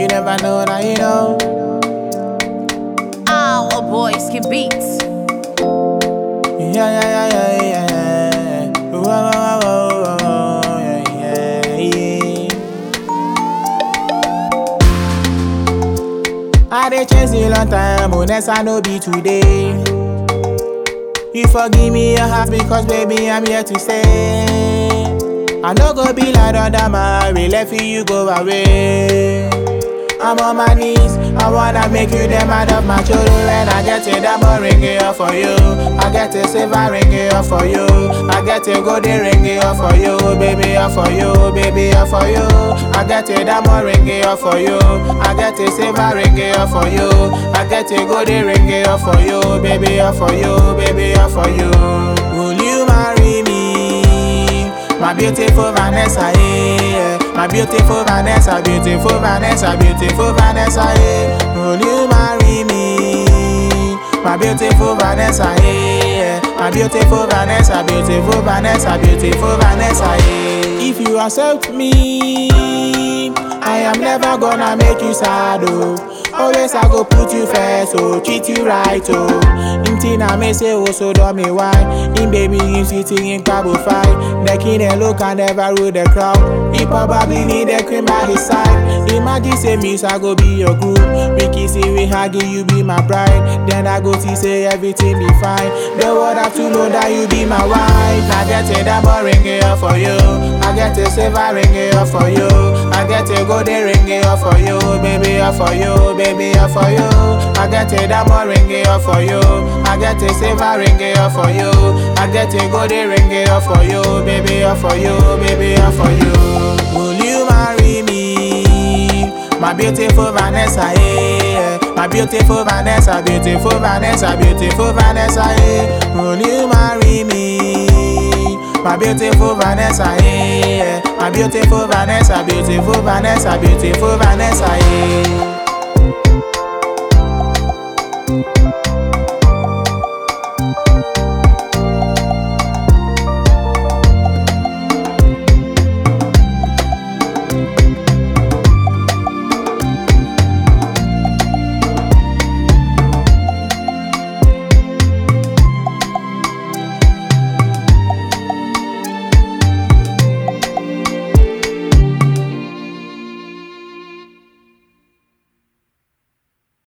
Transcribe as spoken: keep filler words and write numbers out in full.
You never know, now you know. Our boys can beats. Yeah, yeah, yeah, yeah, yeah. Whoa, whoa, whoa, whoa, whoa, yeah, yeah, yeah. I dey chase a long time, honest I no be today. You forgive me your heart because baby I'm here to stay. I no go be like other man, we left you go away. I'm on my knees, I wanna make you the man of my children. When I get a diamond ring here for you, I get a silver ring here for you, I get a golden ring here for you, baby here for you, baby here for you. I get a diamond ring here for you, I get a silver ring here for you, I get a golden ring here for you, baby here for you, baby here for you. Will you marry me, my beautiful Vanessa? Yeah. My beautiful Vanessa, beautiful Vanessa, beautiful Vanessa, yeah. Will you marry me? My beautiful Vanessa, yeah. My beautiful Vanessa, beautiful Vanessa, beautiful Vanessa, yeah. If you accept me, I am never gonna make you sad, oh. Always I go put you first, oh, treat you right, oh. Intin I may say, oh, so do me why. In baby, you sitting in cabo fight. The king and look and never rule the crowd. He probably need a cream by his side. Imagine say me, so I go be your group. We kiss you, we hug you, you be my bride. Then I go see say everything be fine. The world have to know that you be my wife. I get a diamond ring here for you, I get a silver ring here for you, I get a golden ring here for you, baby here for you, baby here for you. I get a diamond ring here for you, I get a silver ring here for you, I get a golden ring here for you, baby here for you, baby here for you. Will you marry me, my beautiful Vanessa, yeah. My beautiful Vanessa, beautiful Vanessa, beautiful Vanessa, yeah. Will you marry me, my beautiful Vanessa, yeah. My beautiful Vanessa, beautiful Vanessa, beautiful Vanessa, yeah.